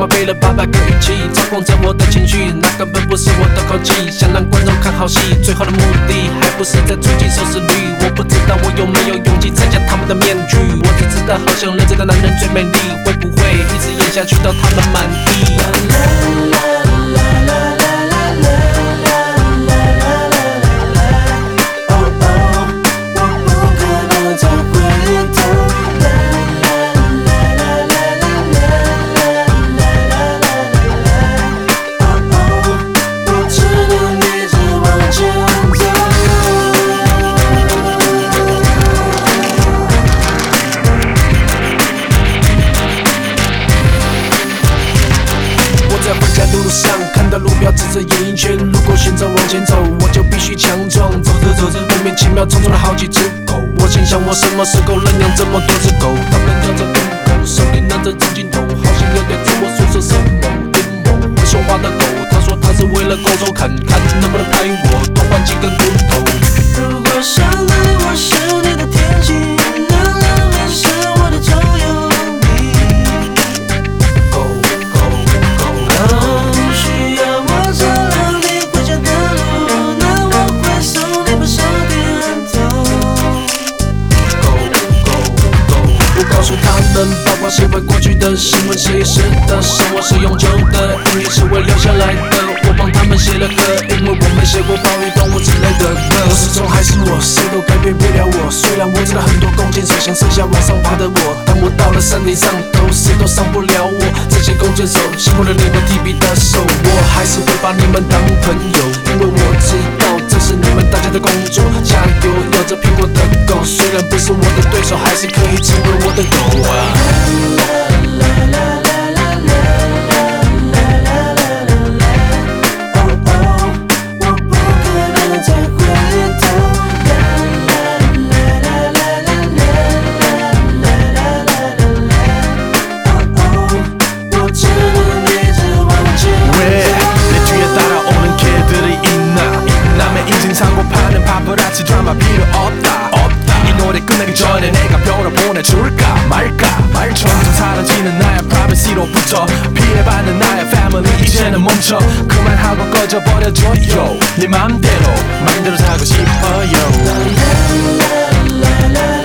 马背了800个语气，操控着我的情绪，那根本不是我的口气。想让观众看好戏，最后的目的还不是在促进收视率。我不知道我有没有勇气拆下他们的面具，我只知道好像认真的男人最美丽，会不会一直演下去到他们满意？路上看到路标指着演艺圈，如果选择往前走，我就必须强壮。走着走着，莫名其妙冲出了好几只狗。我心想，我什么时候认养这么多只狗？他们咬着洞口，手里拿着长镜头，好像有点对我诉说什么阴谋。会说话的狗，他说他是为了狗手看看能不能拍我，多换几根骨头。 如果相爱我是你的天气，那浪漫是我的周游历。需要我照亮你回家的路，那我会送你不少点头。 我告诉他们，八卦是会过去的，新闻是一时的，生活是永久的，音乐是会留下来的。我帮他们写了歌，因为我没写过暴雨动物之类的歌。我始终还是我，谁都改变不了我。虽然我知道很多弓箭手想剩下往上爬的我，当我到了山顶上头，谁都伤不了我。这些弓箭手辛苦了你们提笔的手，我还是会把你们当朋友，因为我知道这是你们大家的工作。加油，咬着苹果的狗，虽然不是我的对手，还是可以成为我的狗啊。 파파라치 드라마 필요 없다 이 노래 끝나기 전에 내가 벼를 보내줄까 말까 점점 사라지는 나의 privacy로부터 피해받는 나의 family 이제는 멈춰 그만하고 꺼져버려줘요 네 맘대로 살고 싶어요